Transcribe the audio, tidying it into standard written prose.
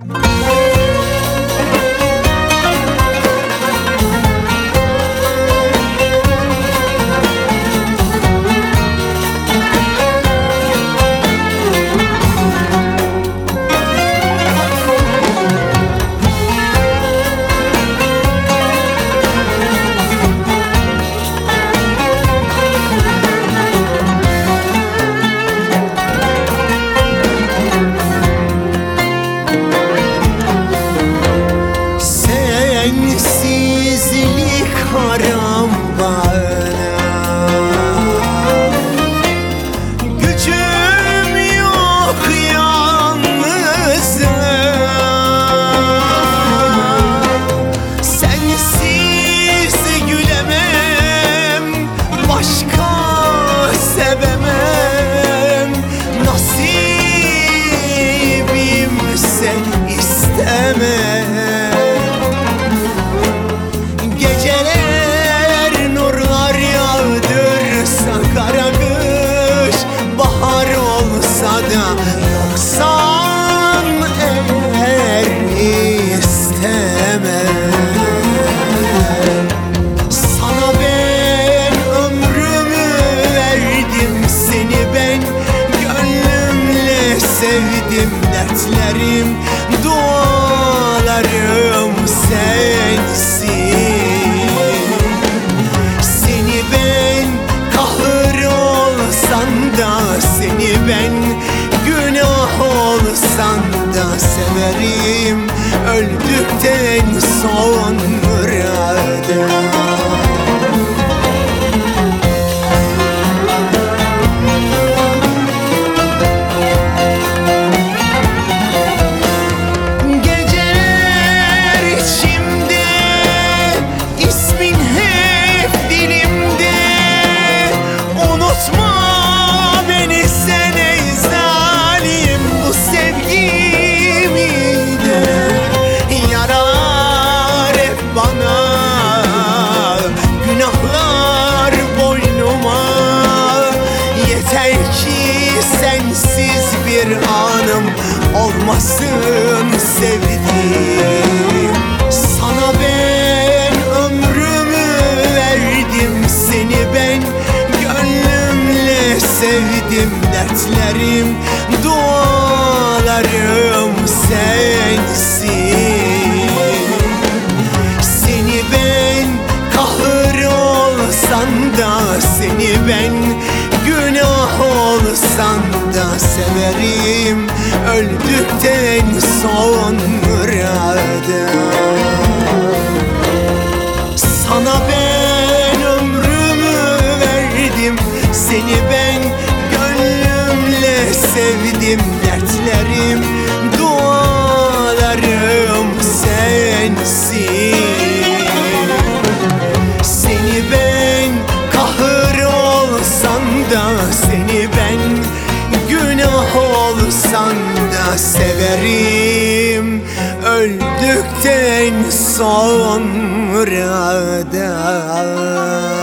Sensizlik haram bana, gücüm yok yalnızlığa. Sensiz gülemem, başka sevemem. Nasibimse istemem. Geceler nurlar yağdırsa, kara kış bahar olsa da, yoksan eğer istemem. Sana ben ömrümü verdim, seni ben gönlümle sevdim. Dertlerim, dualarım sensin. Seni ben kahır olsan da, seni ben günah olsan da severim öldükten sonra da. Sensiz bir anım olmasın sevdiğim. Sana ben ömrümü verdim, seni ben gönlümle sevdim. Dertlerim, dualarım sensin. Seni ben kahır olsan da, seni ben günah olsan da severim öldükten sonra da. Sana ben ömrümü verdim, seni ben gönlümle sevdim. Dertlerim, dualarım sensin. Seni ben kahır olsan da, seni ben günah olsan da severim öldükten sonra da.